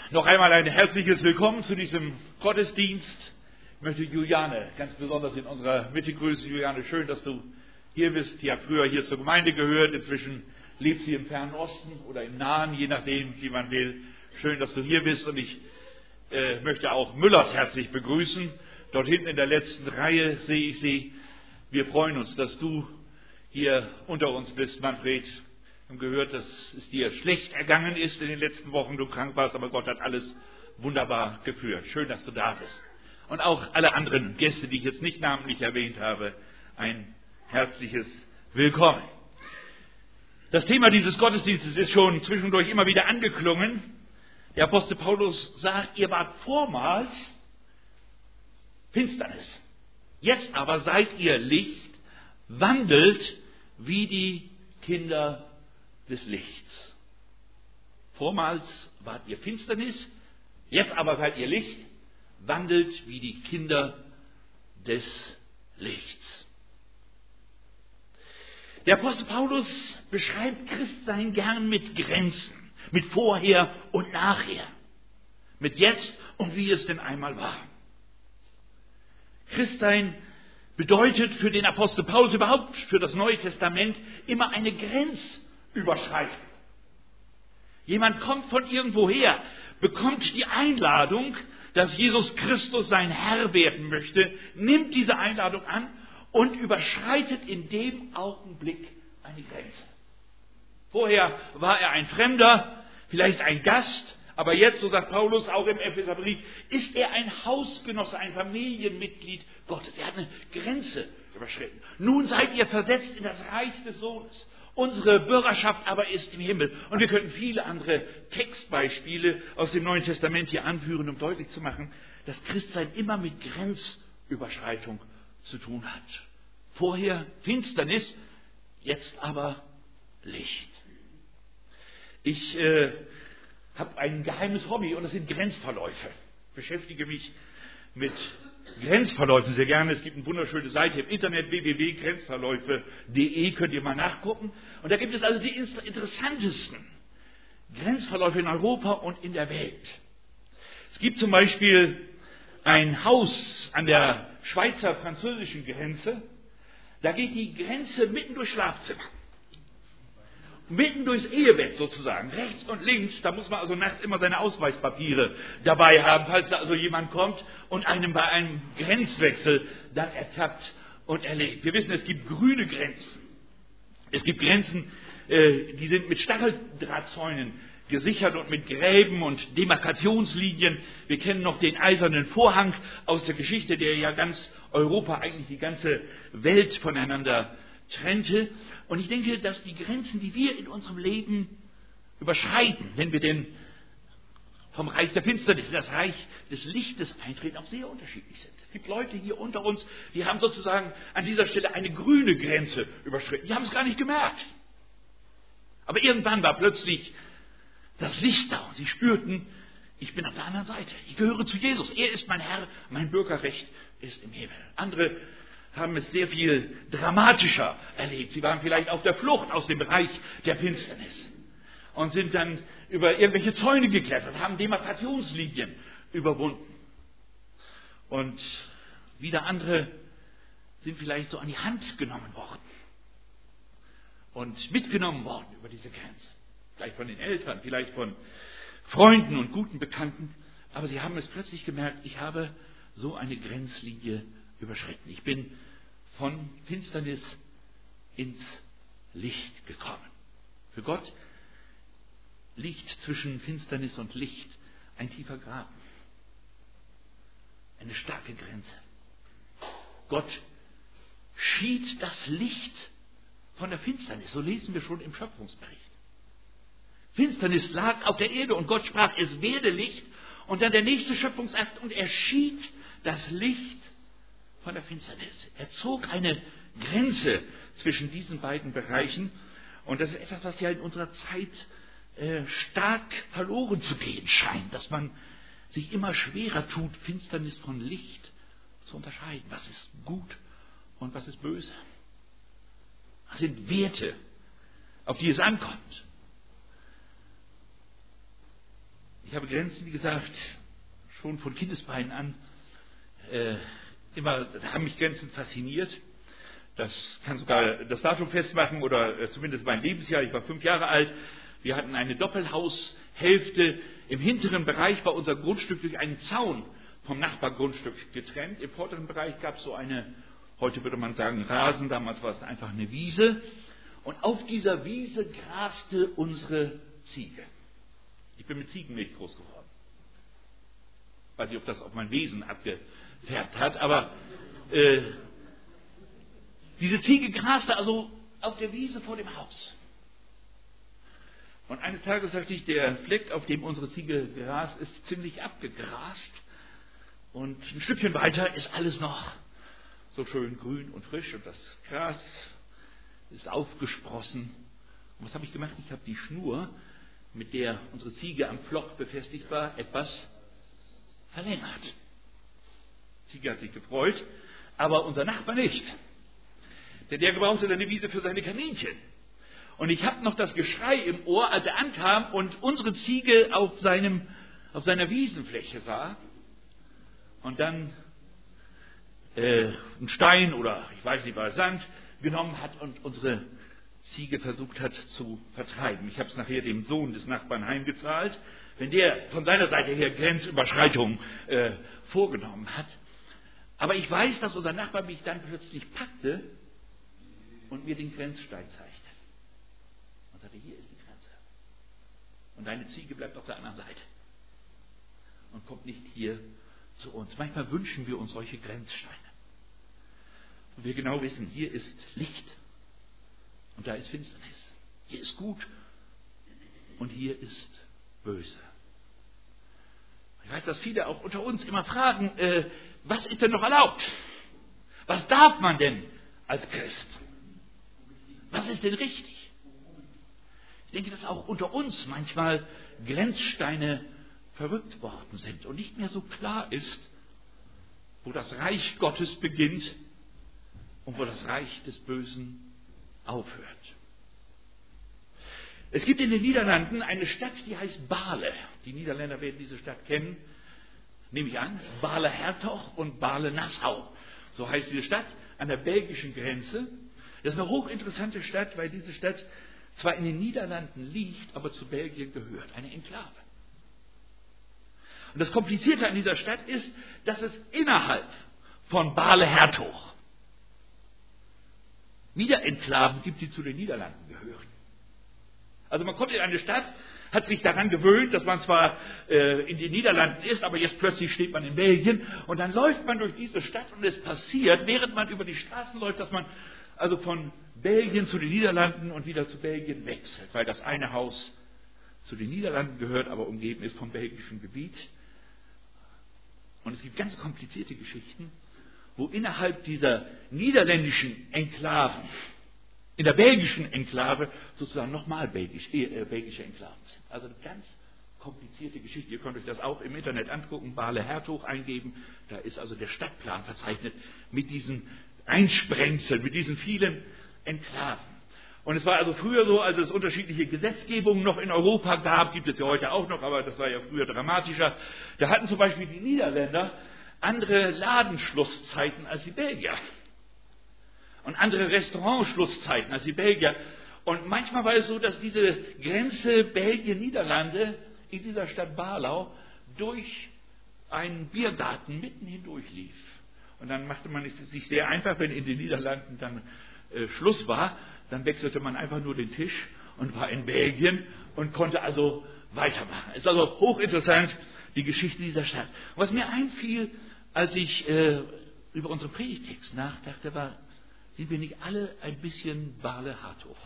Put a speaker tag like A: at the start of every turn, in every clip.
A: Noch einmal ein herzliches Willkommen zu diesem Gottesdienst. Ich möchte Juliane ganz besonders in unserer Mitte grüßen. Juliane, schön, dass du hier bist. Sie hat früher hier zur Gemeinde gehört. Inzwischen lebt sie im fernen Osten oder im Nahen, je nachdem, wie man will. Schön, dass du hier bist. Und ich möchte auch Müllers herzlich begrüßen. Dort hinten in der letzten Reihe sehe ich sie. Wir freuen uns, dass du hier unter uns bist, Manfred. Wir haben gehört, dass es dir schlecht ergangen ist in den letzten Wochen, du krank warst, aber Gott hat alles wunderbar geführt. Schön, dass du da bist. Und auch alle anderen Gäste, die ich jetzt nicht namentlich erwähnt habe, ein herzliches Willkommen. Das Thema dieses Gottesdienstes ist schon zwischendurch immer wieder angeklungen. Der Apostel Paulus sagt, ihr wart vormals Finsternis. Jetzt aber seid ihr Licht, wandelt wie die Kinder des Lichts. Vormals wart ihr Finsternis, jetzt aber seid ihr Licht, wandelt wie die Kinder des Lichts. Der Apostel Paulus beschreibt Christsein gern mit Grenzen, mit Vorher und Nachher, mit Jetzt und wie es denn einmal war. Christsein bedeutet für den Apostel Paulus, überhaupt für das Neue Testament, immer eine Grenzüberschreitung. Jemand kommt von irgendwoher, bekommt die Einladung, dass Jesus Christus sein Herr werden möchte, nimmt diese Einladung an und überschreitet in dem Augenblick eine Grenze. Vorher war er ein Fremder, vielleicht ein Gast, aber jetzt, so sagt Paulus auch im Epheserbrief, ist er ein Hausgenosse, ein Familienmitglied Gottes. Er hat eine Grenze überschritten. Nun seid ihr versetzt in das Reich des Sohnes. Unsere Bürgerschaft aber ist im Himmel. Und wir könnten viele andere Textbeispiele aus dem Neuen Testament hier anführen, um deutlich zu machen, dass Christsein immer mit Grenzüberschreitung zu tun hat. Vorher Finsternis, jetzt aber Licht. Ich habe ein geheimes Hobby und das sind Grenzverläufe. Ich beschäftige mich mit Grenzverläufen sehr gerne. Es gibt eine wunderschöne Seite im Internet, www.grenzverläufe.de, könnt ihr mal nachgucken. Und da gibt es also die interessantesten Grenzverläufe in Europa und in der Welt. Es gibt zum Beispiel ein Haus an der schweizer-französischen Grenze. Da geht die Grenze mitten durchs Schlafzimmer. Mitten durchs Ehebett sozusagen, rechts und links, da muss man also nachts immer seine Ausweispapiere dabei haben, falls da also jemand kommt und einem bei einem Grenzwechsel dann ertappt und erlegt. Wir wissen, es gibt grüne Grenzen. Es gibt Grenzen, die sind mit Stacheldrahtzäunen gesichert und mit Gräben und Demarkationslinien. Wir kennen noch den eisernen Vorhang aus der Geschichte, der ja ganz Europa, eigentlich die ganze Welt voneinander trennte. Und ich denke, dass die Grenzen, die wir in unserem Leben überschreiten, wenn wir denn vom Reich der Finsternis in das Reich des Lichtes eintreten, auch sehr unterschiedlich sind. Es gibt Leute hier unter uns, die haben sozusagen an dieser Stelle eine grüne Grenze überschritten. Die haben es gar nicht gemerkt. Aber irgendwann war plötzlich das Licht da und sie spürten, ich bin auf der anderen Seite. Ich gehöre zu Jesus. Er ist mein Herr, mein Bürgerrecht ist im Himmel. Andere haben es sehr viel dramatischer erlebt. Sie waren vielleicht auf der Flucht aus dem Bereich der Finsternis und sind dann über irgendwelche Zäune geklettert, haben Demarkationslinien überwunden. Und wieder andere sind vielleicht so an die Hand genommen worden und mitgenommen worden über diese Grenze. Vielleicht von den Eltern, vielleicht von Freunden und guten Bekannten. Aber sie haben es plötzlich gemerkt, ich habe so eine Grenzlinie überschritten. Ich bin von Finsternis ins Licht gekommen. Für Gott liegt zwischen Finsternis und Licht ein tiefer Graben. Eine starke Grenze. Gott schied das Licht von der Finsternis. So lesen wir schon im Schöpfungsbericht. Finsternis lag auf der Erde und Gott sprach, es werde Licht. Und dann der nächste Schöpfungsakt und er schied das Licht von der Finsternis. Er zog eine Grenze zwischen diesen beiden Bereichen. Und das ist etwas, was ja in unserer Zeit stark verloren zu gehen scheint, dass man sich immer schwerer tut, Finsternis von Licht zu unterscheiden. Was ist gut und was ist böse? Was sind Werte, auf die es ankommt? Ich habe Grenzen, wie gesagt, schon von Kindesbeinen an, immer haben mich Grenzen fasziniert. Das kann sogar das Datum festmachen oder zumindest mein Lebensjahr. Ich war 5 Jahre alt. Wir hatten eine Doppelhaushälfte. Im hinteren Bereich war unser Grundstück durch einen Zaun vom Nachbargrundstück getrennt. Im vorderen Bereich gab es so eine, heute würde man sagen Rasen, damals war es einfach eine Wiese. Und auf dieser Wiese graste unsere Ziege. Ich bin mit Ziegenmilch groß geworden. Weiß nicht, ob das auf mein Wesen abgefärbt hat, aber diese Ziege graste also auf der Wiese vor dem Haus. Und eines Tages sagte ich, der Fleck, auf dem unsere Ziege grast, ist ziemlich abgegrast. Und ein Stückchen weiter ist alles noch so schön grün und frisch und das Gras ist aufgesprossen. Und was habe ich gemacht? Ich habe die Schnur, mit der unsere Ziege am Pflock befestigt war, etwas verlängert. Die Ziege hat sich gefreut, aber unser Nachbar nicht. Denn der gebrauchte seine Wiese für seine Kaninchen. Und ich habe noch das Geschrei im Ohr, als er ankam und unsere Ziege auf seiner Wiesenfläche sah. Und dann einen Stein oder ich weiß nicht, war Sand genommen hat und unsere Ziege versucht hat zu vertreiben. Ich habe es nachher dem Sohn des Nachbarn heimgezahlt, wenn der von seiner Seite her Grenzüberschreitungen vorgenommen hat. Aber ich weiß, dass unser Nachbar mich dann plötzlich packte und mir den Grenzstein zeigte. Und sagte, hier ist die Grenze. Und deine Ziege bleibt auf der anderen Seite. Und kommt nicht hier zu uns. Manchmal wünschen wir uns solche Grenzsteine. Und wir genau wissen, hier ist Licht und da ist Finsternis. Hier ist gut und hier ist böse. Ich weiß, dass viele auch unter uns immer fragen, was ist denn noch erlaubt? Was darf man denn als Christ? Was ist denn richtig? Ich denke, dass auch unter uns manchmal Grenzsteine verrückt worden sind und nicht mehr so klar ist, wo das Reich Gottes beginnt und wo das Reich des Bösen aufhört. Es gibt in den Niederlanden eine Stadt, die heißt Bale. Die Niederländer werden diese Stadt kennen, nehme ich an. Bale-Hertog und Bale-Nassau. So heißt diese Stadt an der belgischen Grenze. Das ist eine hochinteressante Stadt, weil diese Stadt zwar in den Niederlanden liegt, aber zu Belgien gehört. Eine Enklave. Und das Komplizierte an dieser Stadt ist, dass es innerhalb von Bale-Hertog wieder Enklaven gibt, die zu den Niederlanden gehören. Also man kommt in eine Stadt, hat sich daran gewöhnt, dass man zwar in den Niederlanden ist, aber jetzt plötzlich steht man in Belgien und dann läuft man durch diese Stadt und es passiert, während man über die Straßen läuft, dass man also von Belgien zu den Niederlanden und wieder zu Belgien wechselt, weil das eine Haus zu den Niederlanden gehört, aber umgeben ist vom belgischen Gebiet. Und es gibt ganz komplizierte Geschichten, wo innerhalb dieser niederländischen Enklaven, in der belgischen Enklave sozusagen nochmal belgische Enklaven sind. Also eine ganz komplizierte Geschichte. Ihr könnt euch das auch im Internet angucken, Bale-Hertog eingeben. Da ist also der Stadtplan verzeichnet mit diesen Einsprengseln, mit diesen vielen Enklaven. Und es war also früher so, als es unterschiedliche Gesetzgebungen noch in Europa gab, gibt es ja heute auch noch, aber das war ja früher dramatischer. Da hatten zum Beispiel die Niederländer andere Ladenschlusszeiten als die Belgier. Und andere Restaurantschlusszeiten als die Belgier. Und manchmal war es so, dass diese Grenze Belgien-Niederlande in dieser Stadt Barlau durch einen Biergarten mitten hindurch lief. Und dann machte man es sich sehr einfach, wenn in den Niederlanden dann Schluss war, dann wechselte man einfach nur den Tisch und war in Belgien und konnte also weitermachen. Es ist also hochinteressant, die Geschichte dieser Stadt. Und was mir einfiel, als ich über unseren Predigtext nachdachte, war, sind wir nicht alle ein bisschen Bale-Hertog?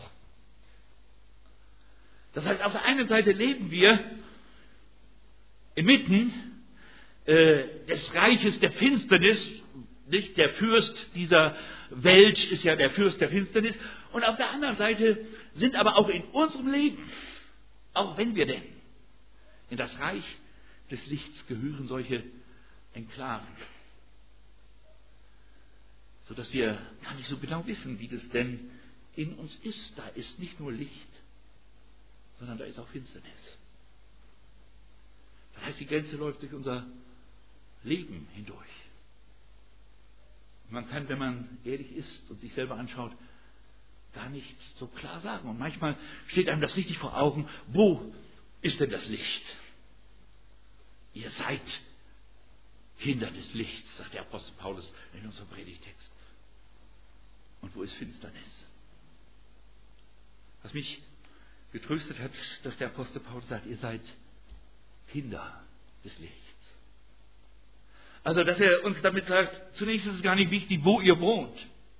A: Das heißt, auf der einen Seite leben wir inmitten des Reiches der Finsternis, nicht der Fürst dieser Welt ist ja der Fürst der Finsternis, und auf der anderen Seite sind aber auch in unserem Leben, auch wenn wir denn in das Reich des Lichts gehören, solche Enklaven, sodass wir gar nicht so genau wissen, wie das denn in uns ist. Da ist nicht nur Licht, sondern da ist auch Finsternis. Das heißt, die Grenze läuft durch unser Leben hindurch. Man kann, wenn man ehrlich ist und sich selber anschaut, gar nichts so klar sagen. Und manchmal steht einem das richtig vor Augen, wo ist denn das Licht? Ihr seid Kinder des Lichts, sagt der Apostel Paulus in unserem Predigtext. Und wo ist Finsternis? Was mich getröstet hat, dass der Apostel Paulus sagt, ihr seid Kinder des Lichts. Also, dass er uns damit sagt, zunächst ist es gar nicht wichtig, wo ihr wohnt.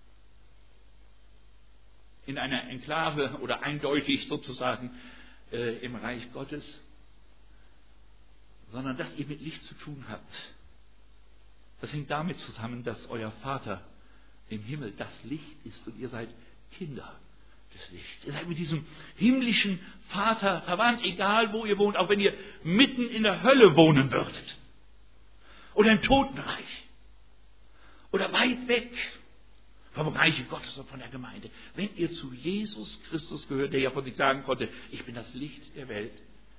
A: In einer Enklave oder eindeutig sozusagen im Reich Gottes, sondern dass ihr mit Licht zu tun habt. Das hängt damit zusammen, dass euer Vater im Himmel das Licht ist und ihr seid Kinder des Lichts. Ihr seid mit diesem himmlischen Vater verwandt, egal wo ihr wohnt, auch wenn ihr mitten in der Hölle wohnen würdet. Oder im Totenreich. Oder weit weg vom Reiche Gottes und von der Gemeinde. Wenn ihr zu Jesus Christus gehört, der ja von sich sagen konnte, ich bin das Licht der Welt.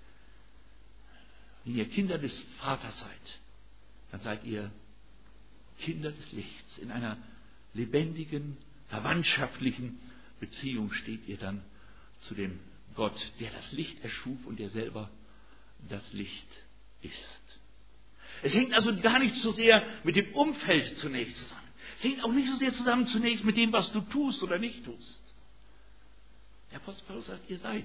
A: Wenn ihr Kinder des Vaters seid, dann seid ihr Kinder des Lichts. In einer lebendigen, verwandtschaftlichen Beziehung steht ihr dann zu dem Gott, der das Licht erschuf und der selber das Licht ist. Es hängt also gar nicht so sehr mit dem Umfeld zunächst zusammen. Es hängt auch nicht so sehr zusammen zunächst mit dem, was du tust oder nicht tust. Der Apostel Paulus sagt, ihr seid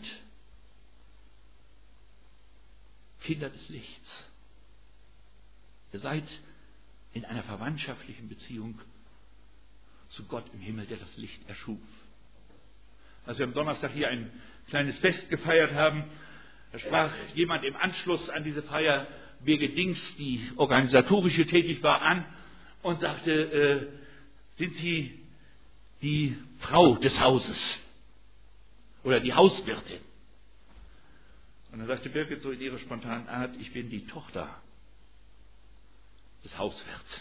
A: Kinder des Lichts. Ihr seid in einer verwandtschaftlichen Beziehung zu Gott im Himmel, der das Licht erschuf. Als wir am Donnerstag hier ein kleines Fest gefeiert haben, da sprach jemand im Anschluss an diese Feier Birgit Dings, die organisatorische tätig war, an und sagte, sind Sie die Frau des Hauses oder die Hauswirtin? Und dann sagte Birgit so in ihrer spontanen Art, ich bin die Tochter des Hauswirts.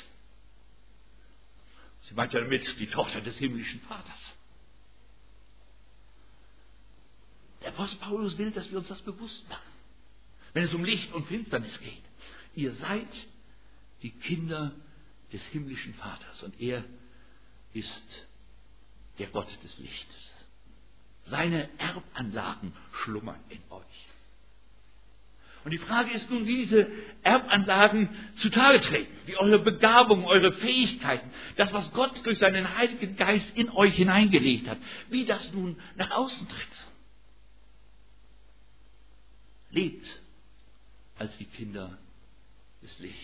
A: Sie meint ja damit die Tochter des himmlischen Vaters. Der Apostel Paulus will, dass wir uns das bewusst machen, wenn es um Licht und Finsternis geht. Ihr seid die Kinder des himmlischen Vaters und er ist der Gott des Lichtes. Seine Erbanlagen schlummern in euch. Und die Frage ist nun, wie diese Erbanlagen zutage treten, wie eure Begabungen, eure Fähigkeiten, das, was Gott durch seinen Heiligen Geist in euch hineingelegt hat, wie das nun nach außen tritt. Lebt als die Kinder des Lichts.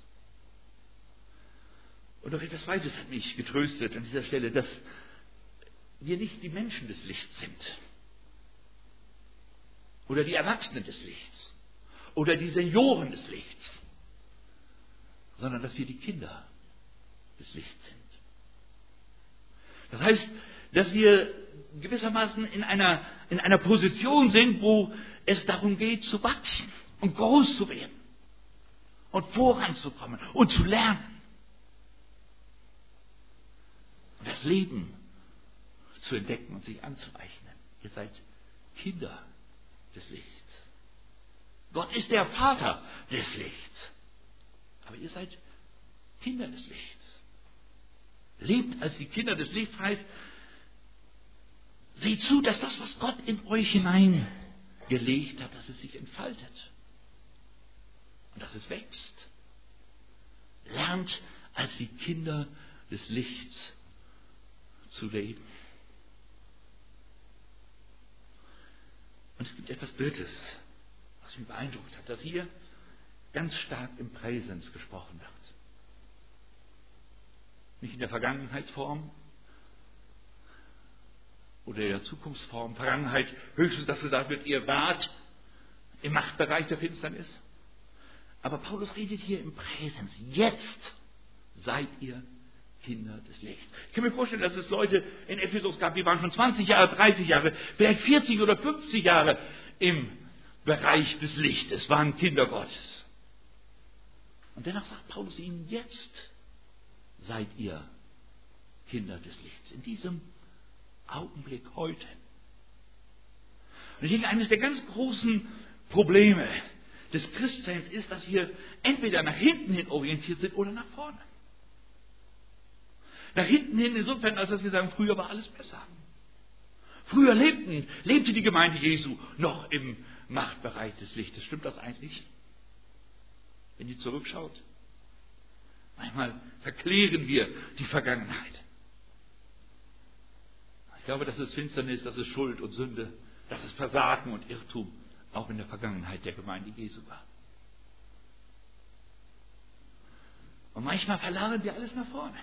A: Und noch etwas Zweites hat mich getröstet an dieser Stelle, dass wir nicht die Menschen des Lichts sind. Oder die Erwachsenen des Lichts. Oder die Senioren des Lichts. Sondern dass wir die Kinder des Lichts sind. Das heißt, dass wir gewissermaßen in einer Position sind, wo es darum geht, zu wachsen und groß zu werden und voranzukommen und zu lernen. Und das Leben zu entdecken und sich anzueignen. Ihr seid Kinder des Lichts. Gott ist der Vater des Lichts. Aber ihr seid Kinder des Lichts. Lebt als die Kinder des Lichts heißt, seht zu, dass das, was Gott in euch hineingelegt hat, dass es sich entfaltet. Und dass es wächst. Lernt als die Kinder des Lichts zu leben. Und es gibt etwas Drittes, was mich beeindruckt hat, dass hier ganz stark im Präsens gesprochen wird. Nicht in der Vergangenheitsform oder der Zukunftsform. Vergangenheit höchstens, dass gesagt wird, ihr wart im Machtbereich der Finsternis. Aber Paulus redet hier im Präsens. Jetzt seid ihr Kinder des Lichts. Ich kann mir vorstellen, dass es Leute in Ephesus gab, die waren schon 20 Jahre, 30 Jahre, vielleicht 40 oder 50 Jahre im Bereich des Lichtes, waren Kinder Gottes. Und dennoch sagt Paulus ihnen, jetzt seid ihr Kinder des Lichts. In diesem Augenblick heute. Und ich denke, eines der ganz großen Probleme, des Christseins ist, dass wir entweder nach hinten hin orientiert sind oder nach vorne. Nach hinten hin insofern, als dass wir sagen, früher war alles besser. Früher lebte die Gemeinde Jesu noch im Machtbereich des Lichtes. Stimmt das eigentlich? Wenn ihr zurückschaut? Manchmal verklären wir die Vergangenheit. Ich glaube, das ist Finsternis, das ist Schuld und Sünde, das ist Versagen und Irrtum, auch in der Vergangenheit der Gemeinde Jesu war. Und manchmal verlagern wir alles nach vorne.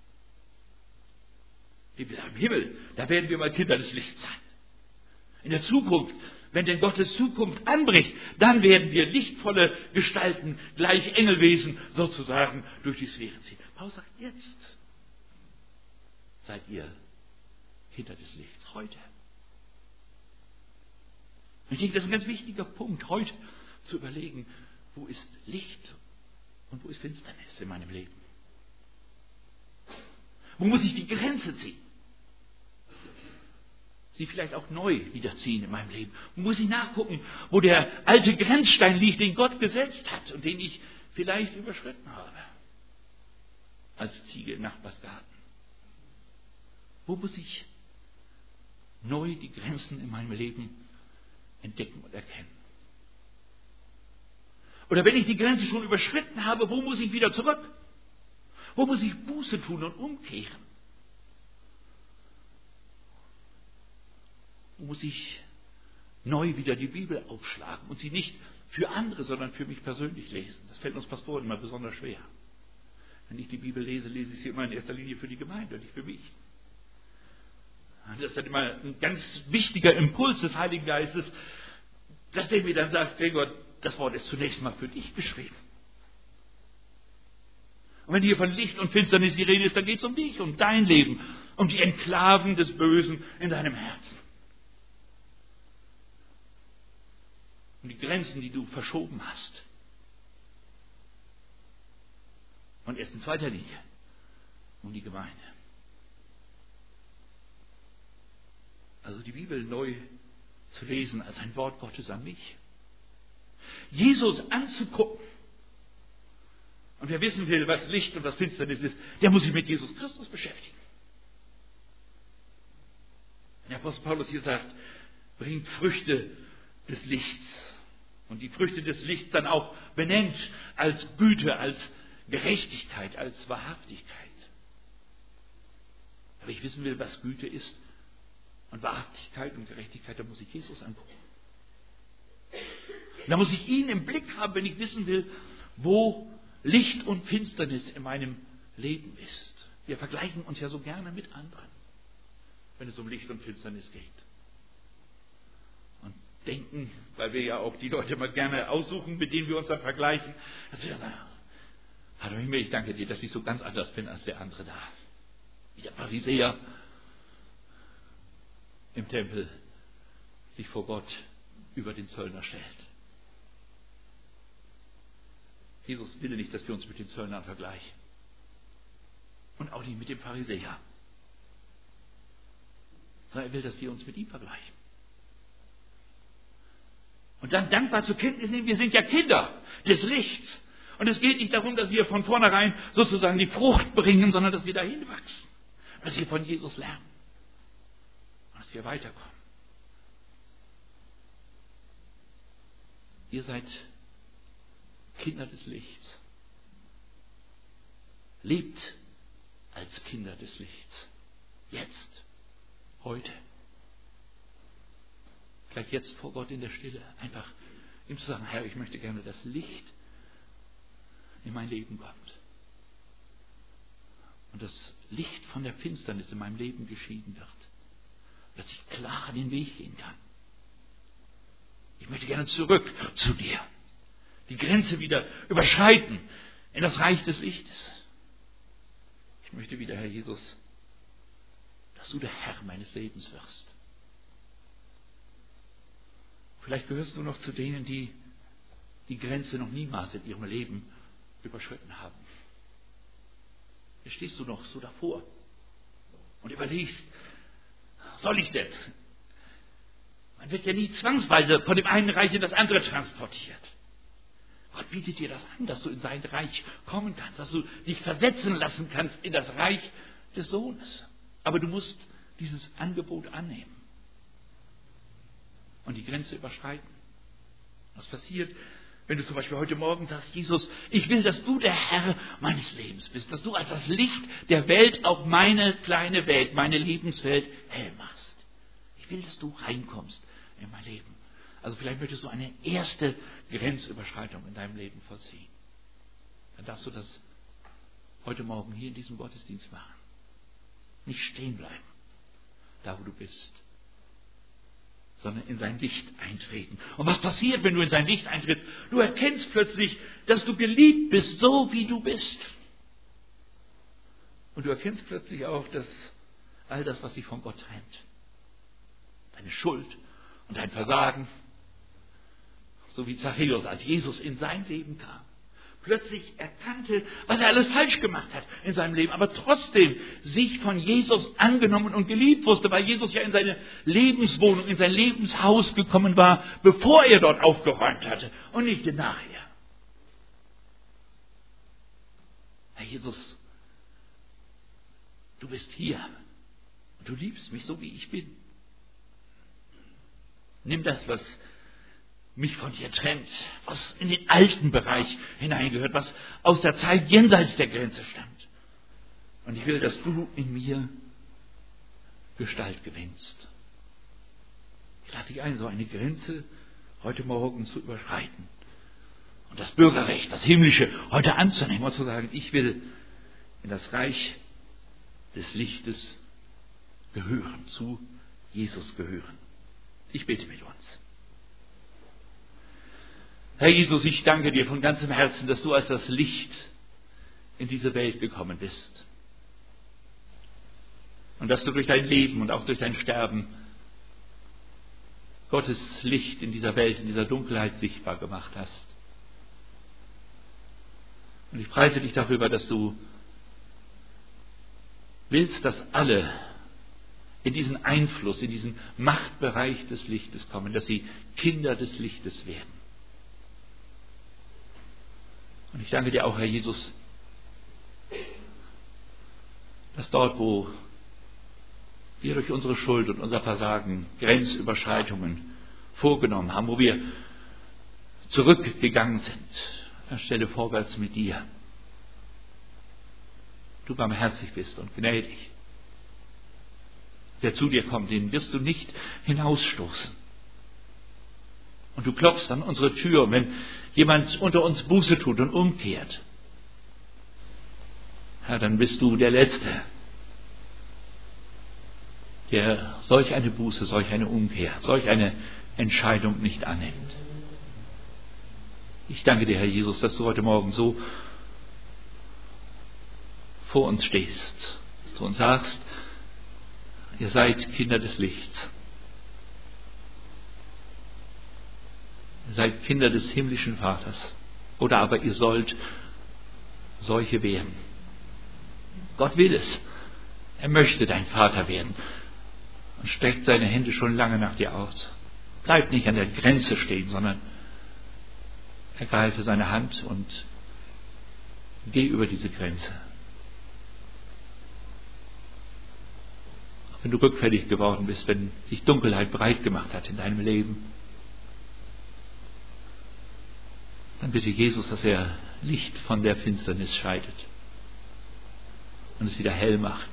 A: Im Himmel, da werden wir mal Kinder des Lichts sein. In der Zukunft, wenn denn Gottes Zukunft anbricht, dann werden wir lichtvolle Gestalten, gleich Engelwesen sozusagen, durch die Sphäre ziehen. Paulus sagt, jetzt seid ihr Kinder des Lichts, heute. Ich denke, das ist ein ganz wichtiger Punkt, heute zu überlegen, wo ist Licht und wo ist Finsternis in meinem Leben? Wo muss ich die Grenze ziehen? Sie vielleicht auch neu wiederziehen in meinem Leben. Wo muss ich nachgucken, wo der alte Grenzstein liegt, den Gott gesetzt hat und den ich vielleicht überschritten habe? Als Ziege im Nachbarsgarten. Wo muss ich neu die Grenzen in meinem Leben entdecken und erkennen? Oder wenn ich die Grenze schon überschritten habe, wo muss ich wieder zurück? Wo muss ich Buße tun und umkehren? Wo muss ich neu wieder die Bibel aufschlagen und sie nicht für andere, sondern für mich persönlich lesen? Das fällt uns Pastoren immer besonders schwer. Wenn ich die Bibel lese, lese ich sie immer in erster Linie für die Gemeinde und nicht für mich. Das ist dann immer ein ganz wichtiger Impuls des Heiligen Geistes, dass der mir dann sagt, Gregor, das Wort ist zunächst mal für dich geschrieben. Und wenn hier von Licht und Finsternis die Rede ist, dann geht es um dich, um dein Leben, um die Enklaven des Bösen in deinem Herzen. Um die Grenzen, die du verschoben hast. Und erst in zweiter Linie um die Gemeinde. Also die Bibel neu zu lesen als ein Wort Gottes an mich. Jesus anzugucken. Und wer wissen will, was Licht und was Finsternis ist, der muss sich mit Jesus Christus beschäftigen. Der Apostel Paulus hier sagt, bringt Früchte des Lichts. Und die Früchte des Lichts dann auch benennt als Güte, als Gerechtigkeit, als Wahrhaftigkeit. Aber ich wissen will, was Güte ist und Wahrhaftigkeit und Gerechtigkeit, da muss ich Jesus angucken. Da muss ich ihn im Blick haben, wenn ich wissen will, wo Licht und Finsternis in meinem Leben ist. Wir vergleichen uns ja so gerne mit anderen, wenn es um Licht und Finsternis geht. Und denken, weil wir ja auch die Leute mal gerne aussuchen, mit denen wir uns dann vergleichen, dass wir sagen, Herr Himmel, ich danke dir, dass ich so ganz anders bin als der andere da. Wie der Pharisäer im Tempel sich vor Gott über den Zöllner stellt. Jesus will nicht, dass wir uns mit den Zöllnern vergleichen. Und auch nicht mit dem Pharisäer. Sondern er will, dass wir uns mit ihm vergleichen. Und dann dankbar zur Kenntnis nehmen, wir sind ja Kinder des Lichts. Und es geht nicht darum, dass wir von vornherein sozusagen die Frucht bringen, sondern dass wir dahin wachsen. Dass wir von Jesus lernen. Und dass wir weiterkommen. Ihr seid Kinder des Lichts. Lebt als Kinder des Lichts. Jetzt. Heute. Vielleicht jetzt vor Gott in der Stille. Einfach ihm zu sagen, Herr, ich möchte gerne, dass Licht in mein Leben kommt. Und das Licht von der Finsternis in meinem Leben geschieden wird. Dass ich klar den Weg gehen kann. Ich möchte gerne zurück zu dir. Die Grenze wieder überschreiten in das Reich des Lichtes. Ich möchte wieder, Herr Jesus, dass du der Herr meines Lebens wirst. Vielleicht gehörst du noch zu denen, die die Grenze noch niemals in ihrem Leben überschritten haben. Hier stehst du noch so davor und überlegst, soll ich denn? Man wird ja nie zwangsweise von dem einen Reich in das andere transportiert. Gott bietet dir das an, dass du in sein Reich kommen kannst, dass du dich versetzen lassen kannst in das Reich des Sohnes. Aber du musst dieses Angebot annehmen und die Grenze überschreiten. Was passiert, wenn du zum Beispiel heute Morgen sagst, Jesus, ich will, dass du der Herr meines Lebens bist, dass du als das Licht der Welt auch meine kleine Welt, meine Lebenswelt hell machst. Ich will, dass du reinkommst in mein Leben. Also vielleicht möchtest du eine erste Grenzüberschreitung in deinem Leben vollziehen. Dann darfst du das heute Morgen hier in diesem Gottesdienst machen. Nicht stehen bleiben, da wo du bist, sondern in sein Licht eintreten. Und was passiert, wenn du in sein Licht eintrittst? Du erkennst plötzlich, dass du geliebt bist, so wie du bist. Und du erkennst plötzlich auch, dass all das, was dich von Gott trennt, deine Schuld und dein Versagen, so wie Zachäus, als Jesus in sein Leben kam, plötzlich erkannte, was er alles falsch gemacht hat in seinem Leben, aber trotzdem sich von Jesus angenommen und geliebt wusste, weil Jesus ja in seine Lebenswohnung, in sein Lebenshaus gekommen war, bevor er dort aufgeräumt hatte und nicht nachher. Herr Jesus, du bist hier und du liebst mich so, wie ich bin. Nimm das, was mich von dir trennt, was in den alten Bereich hineingehört, was aus der Zeit jenseits der Grenze stammt. Und ich will, dass du in mir Gestalt gewinnst. Ich lade dich ein, so eine Grenze heute Morgen zu überschreiten. Und das Bürgerrecht, das Himmlische, heute anzunehmen und zu sagen, ich will in das Reich des Lichtes gehören, zu Jesus gehören. Ich bete mit uns. Herr Jesus, ich danke dir von ganzem Herzen, dass du als das Licht in diese Welt gekommen bist. Und dass du durch dein Leben und auch durch dein Sterben Gottes Licht in dieser Welt, in dieser Dunkelheit sichtbar gemacht hast. Und ich preise dich darüber, dass du willst, dass alle in diesen Einfluss, in diesen Machtbereich des Lichtes kommen, dass sie Kinder des Lichtes werden. Und ich danke dir auch, Herr Jesus, dass dort, wo wir durch unsere Schuld und unser Versagen Grenzüberschreitungen vorgenommen haben, wo wir zurückgegangen sind, anstelle vorwärts mit dir, du barmherzig bist und gnädig. Wer zu dir kommt, den wirst du nicht hinausstoßen. Und du klopfst an unsere Tür, und wenn jemand unter uns Buße tut und umkehrt, Herr, dann bist du der Letzte, der solch eine Buße, solch eine Umkehr, solch eine Entscheidung nicht annimmt. Ich danke dir, Herr Jesus, dass du heute Morgen so vor uns stehst, dass du uns sagst, ihr seid Kinder des Lichts. Ihr seid Kinder des himmlischen Vaters. Oder aber ihr sollt solche werden. Gott will es. Er möchte dein Vater werden. Und streckt seine Hände schon lange nach dir aus. Bleib nicht an der Grenze stehen, sondern ergreife seine Hand und geh über diese Grenze. Auch wenn du rückfällig geworden bist, wenn sich Dunkelheit breit gemacht hat in deinem Leben, dann bitte Jesus, dass er Licht von der Finsternis scheidet und es wieder hell macht.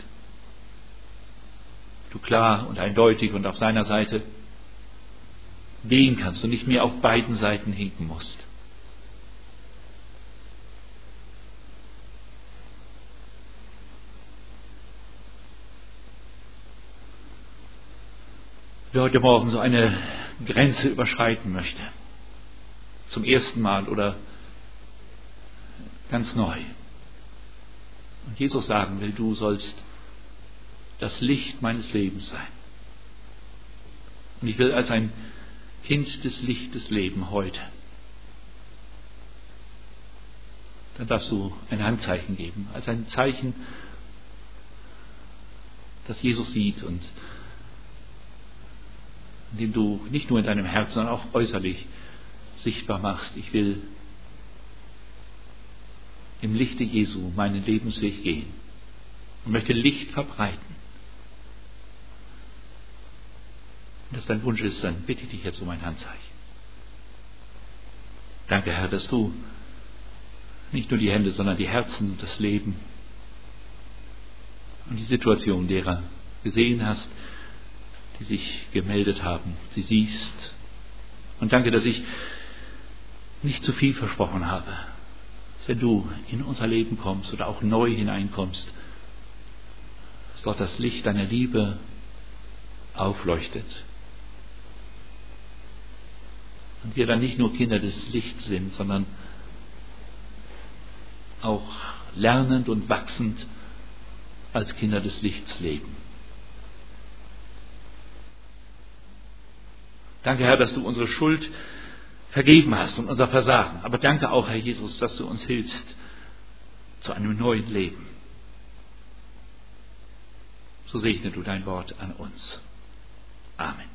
A: Du klar und eindeutig und auf seiner Seite gehen kannst und nicht mehr auf beiden Seiten hinken musst. Wer heute Morgen so eine Grenze überschreiten möchte, zum ersten Mal oder ganz neu, und Jesus sagen will, du sollst das Licht meines Lebens sein. Und ich will als ein Kind des Lichtes leben heute. Dann darfst du ein Handzeichen geben, als ein Zeichen, das Jesus sieht und in dem du nicht nur in deinem Herzen, sondern auch äußerlich sichtbar machst, ich will im Lichte Jesu meinen Lebensweg gehen und möchte Licht verbreiten. Wenn das dein Wunsch ist, dann bitte ich dich jetzt um ein Handzeichen. Danke, Herr, dass du nicht nur die Hände, sondern die Herzen und das Leben und die Situation derer gesehen hast, die sich gemeldet haben. Sie siehst. Und danke, dass ich nicht zu viel versprochen habe. Dass wenn du in unser Leben kommst oder auch neu hineinkommst, dass dort das Licht deiner Liebe aufleuchtet. Und wir dann nicht nur Kinder des Lichts sind, sondern auch lernend und wachsend als Kinder des Lichts leben. Danke, Herr, dass du unsere Schuld vergeben hast und unser Versagen. Aber danke auch, Herr Jesus, dass du uns hilfst zu einem neuen Leben. So segne du dein Wort an uns. Amen.